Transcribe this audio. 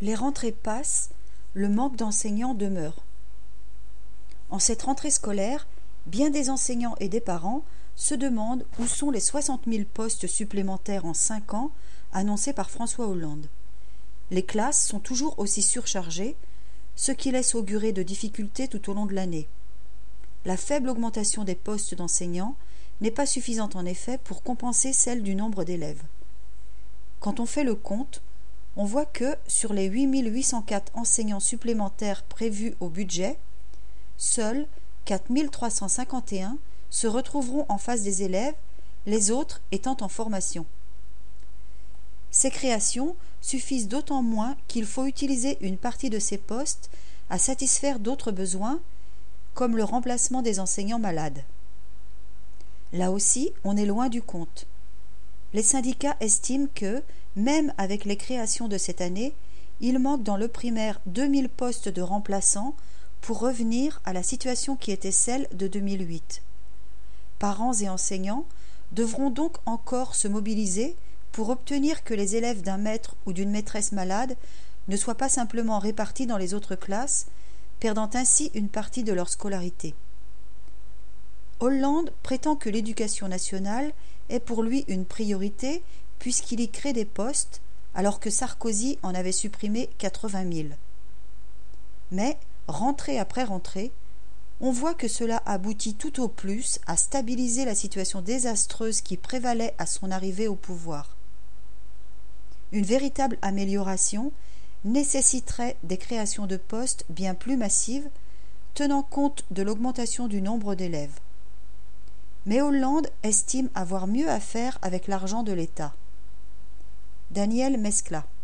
Les rentrées passent, le manque d'enseignants demeure. En cette rentrée scolaire, bien des enseignants et des parents se demandent où sont les 60 000 postes supplémentaires en 5 ans annoncés par François Hollande. Les classes sont toujours aussi surchargées, ce qui laisse augurer de difficultés tout au long de l'année. La faible augmentation des postes d'enseignants n'est pas suffisante en effet pour compenser celle du nombre d'élèves. Quand on fait le compte, on voit que sur les 8 804 enseignants supplémentaires prévus au budget, seuls 4 351 se retrouveront en face des élèves, les autres étant en formation. Ces créations suffisent d'autant moins qu'il faut utiliser une partie de ces postes à satisfaire d'autres besoins, comme le remplacement des enseignants malades. Là aussi, on est loin du compte. Les syndicats estiment que, même avec les créations de cette année, il manque dans le primaire 2000 postes de remplaçants pour revenir à la situation qui était celle de 2008. Parents et enseignants devront donc encore se mobiliser pour obtenir que les élèves d'un maître ou d'une maîtresse malade ne soient pas simplement répartis dans les autres classes, perdant ainsi une partie de leur scolarité. Hollande prétend que l'éducation nationale est pour lui une priorité puisqu'il y crée des postes, alors que Sarkozy en avait supprimé 80 000. Mais, rentrée après rentrée, on voit que cela aboutit tout au plus à stabiliser la situation désastreuse qui prévalait à son arrivée au pouvoir. Une véritable amélioration nécessiterait des créations de postes bien plus massives, tenant compte de l'augmentation du nombre d'élèves. Mais Hollande estime avoir mieux à faire avec l'argent de l'État. Daniel Mescla.